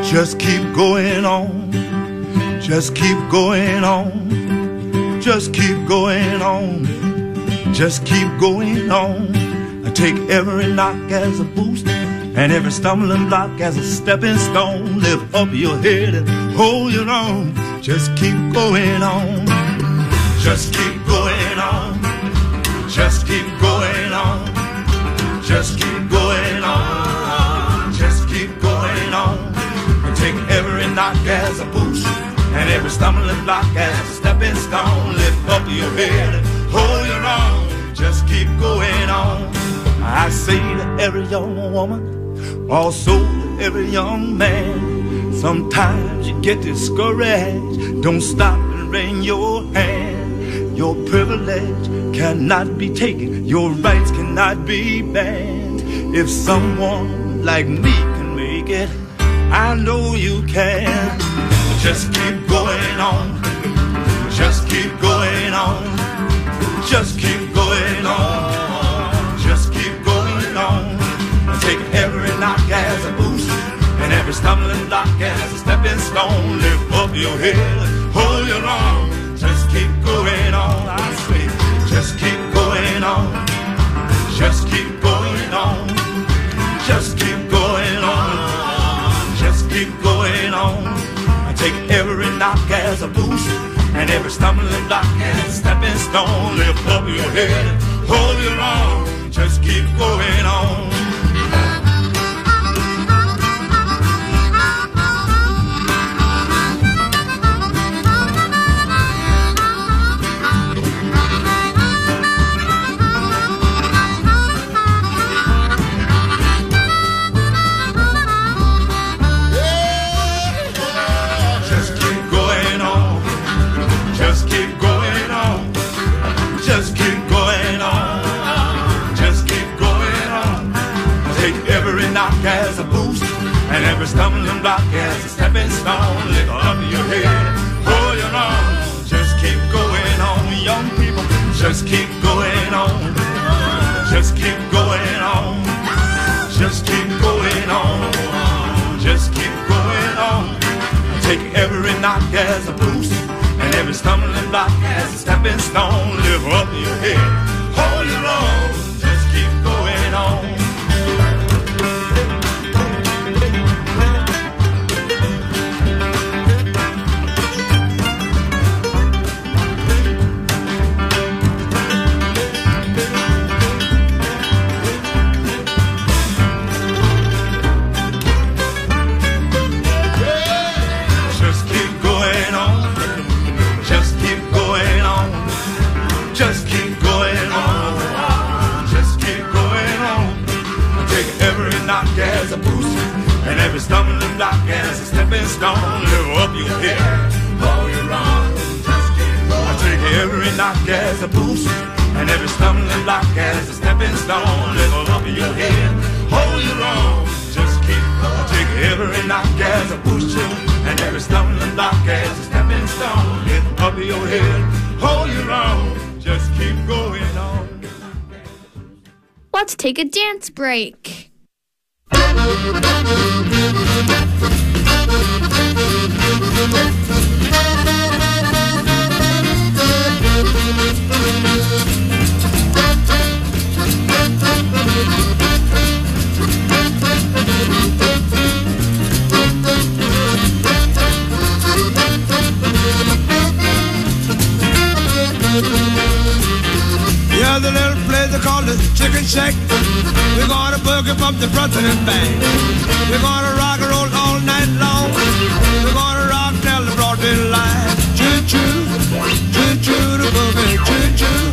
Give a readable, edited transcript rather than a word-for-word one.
Just keep going on. Just keep going on. Just keep going on. Just keep going on. I take every knock as a boost and every stumbling block as a stepping stone. Lift up your head and hold your own. Just keep going on. Just keep going on. Just keep going on. Just keep going on. Just keep going on. I take every knock as a boost and every stumbling block as a stepping stone. Lift up your head and hold your own. Just keep going on. I say to every young woman, also to every young man, sometimes you get discouraged. Don't stop and wring your hand. Your privilege cannot be taken. Your rights cannot be banned. If someone like me can make it, I know you can. Just keep going on. Just keep going on. Just keep going on. Just keep going on. Take every knock as a boost and every stumbling block as a stepping stone. Lift up your head, hold your own. Just keep going on. I say, just keep going on. Just keep going on. Just keep going on. Just keep going on. I take every knock as a boost and every stumbling block as a stepping stone. Lift up your head, hold your own. Just keep going on. As a boost and every stumbling block as a stepping stone. Lift up your head, hold your own. Just keep going on, young people. Just keep going on. Just keep going on. Just keep going on. Just keep going on. Take every knock as a boost and every stumbling block as a stepping stone. Lift up your head, hold your own. Just keep going on. As a boost and every stumbling block as a stepping stone. Lift up your head, hold your own. Just keep going. I take every knock as a boost and every stumbling block as a stepping stone. Lift up your head, hold your own. Just keep going. I take every knock as a boost and every stumbling block as a stepping stone. Lift up your head, hold your own. Just keep going on. Let's take a dance break. Yeah, the little place they call the Chicken Shack. We're gonna boogie bump the front and back. We're gonna rock and roll all night long. We're gonna rock till the broad daylight. Choo choo, choo choo, the boogie, choo choo.